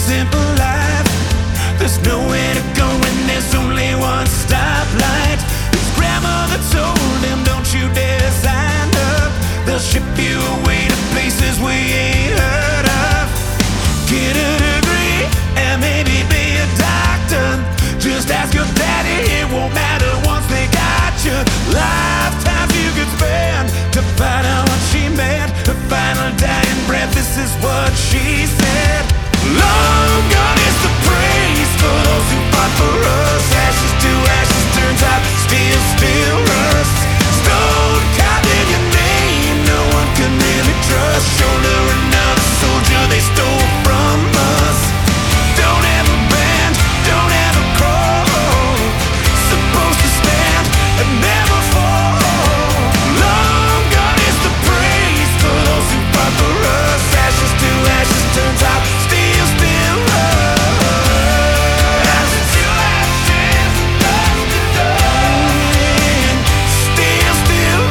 simple life. There's nowhere to go and there's only one stoplight. His grandmother told him, don't you dare sign up. They'll ship you away to places we ain't heard of. Get a degree and maybe be a doctor. Just ask your daddy, it won't matter once they got you. Lifetimes you could spend to find out what she meant. Her final dying breath, this is what she said. Long gone is the praise for those who fought for us. Ashes to ashes turns out, still rust. Stone carved in your name, no one can really trust. Shoulder another soldier they stole from us. Don't ever bend, don't ever crawl. Supposed to stand and never fall. Long gone is the praise for those who fought for us. Ashes to ashes turns out, still rust. Ashes to ashes, dust to dust. Still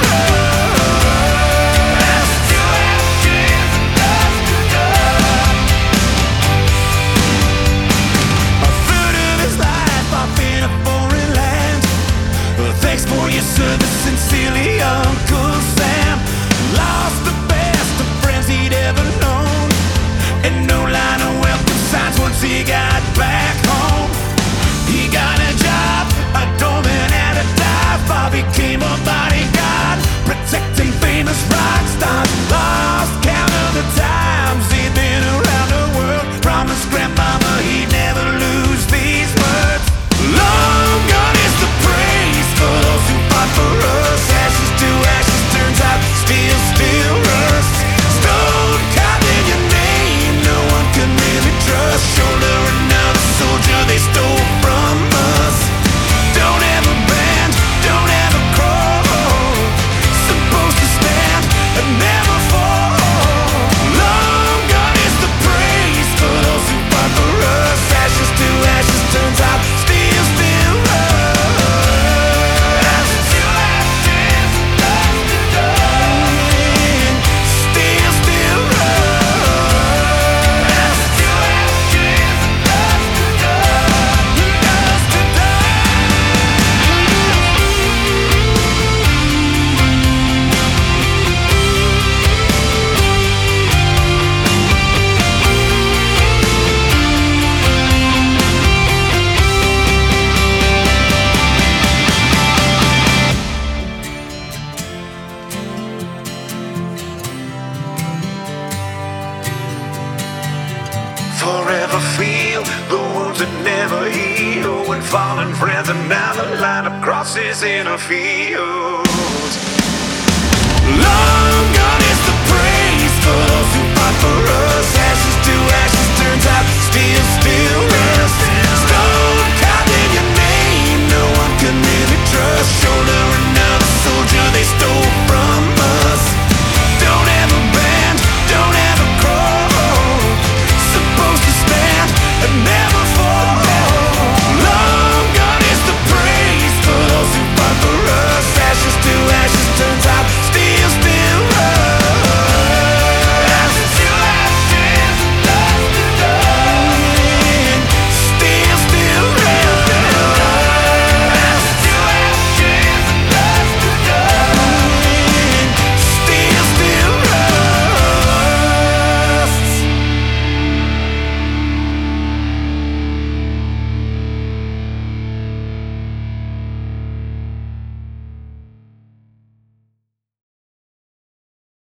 rust. Ashes to ashes, dust to dust. A third of his life off in a foreign land. Well, thanks for your service, sincerely, Uncle Sam. Lost the best of friends he'd ever known, and no line of welcome signs once he got back home. He got a job, a doorman at a dive bar, became a bodyguard, protecting famous rock stars. Lost count of the times he'd been around the world. Promised grandmama he'd never lose these words. Long gone is the praise for those who fought for us. Ashes to ashes turns out, still rust. Stone carved in your name, no one can really trust. Shoulder another soldier they stole from us. Don't ever bend, don't ever crawl. Supposed to stand and never fall. Long gone is the praise for those who fought for us. Ashes to ashes turns out, still rust. Ashes to ashes, dust to dust. Still rust. Ashes to ashes, dust to dust. Dust to forever feel the wounds that never heal. When fallen friends another line of crosses in a field. Long gone is the praise for those who